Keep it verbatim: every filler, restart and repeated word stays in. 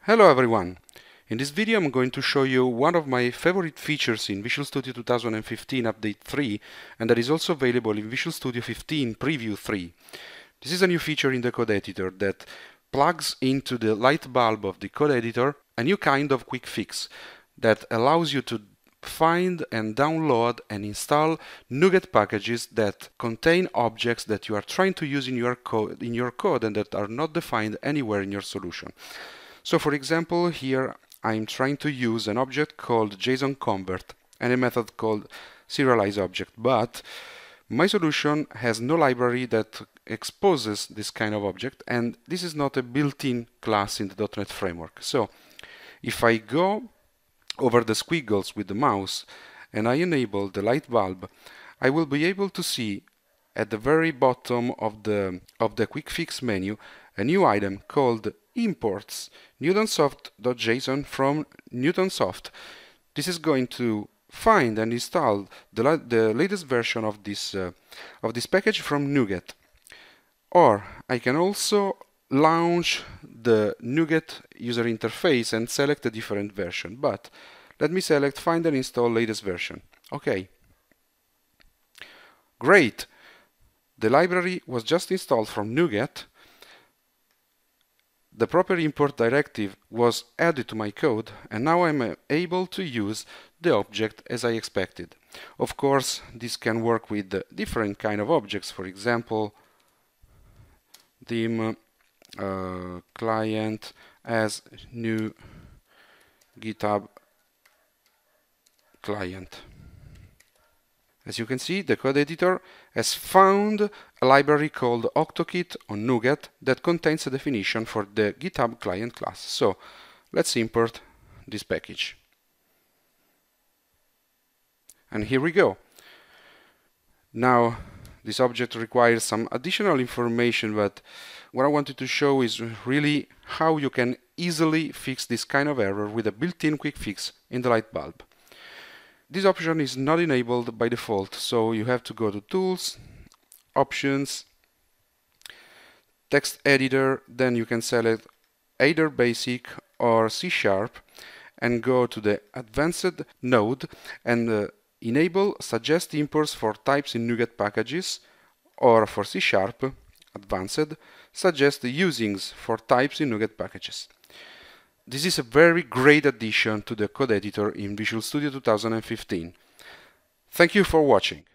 Hello everyone! In this video I'm going to show you one of my favorite features in Visual Studio two thousand fifteen Update three, and that is also available in Visual Studio fifteen Preview three. This is a new feature in the code editor that plugs into the light bulb of the code editor a new kind of quick fix that allows you to find and download and install NuGet packages that contain objects that you are trying to use in your code, in your code and that are not defined anywhere in your solution. So for example, here I'm trying to use an object called JSON-convert and a method called serializeObject, but my solution has no library that exposes this kind of object, and this is not a built-in class in the dot net framework. So if I go over the squiggles with the mouse and I enable the light bulb, I will be able to see at the very bottom of the of the quick fix menu a new item called imports newtonsoft.json from Newtonsoft. This is going to find and install the, the latest version of this uh, of this package from NuGet. Or I can also launch the NuGet user interface and select a different version, but let me select find and install latest version. Okay. Great! The library was just installed from NuGet. The proper import directive was added to my code, and now I'm able to use the object as I expected. Of course, this can work with different kind of objects, for example, dim uh, client as new GitHub client. As you can see, the code editor has found a library called OctoKit on NuGet that contains a definition for the GitHub client class. So let's import this package. And here we go. Now this object requires some additional information, but what I wanted to show is really how you can easily fix this kind of error with a built-in quick fix in the light bulb. This option is not enabled by default, so you have to go to Tools, Options, Text Editor, then you can select either Basic or C Sharp and go to the Advanced node and uh, enable Suggest Imports for types in NuGet packages, or for C Sharp, Advanced, Suggest Usings for types in NuGet packages. This is a very great addition to the code editor in Visual Studio two thousand fifteen. Thank you for watching.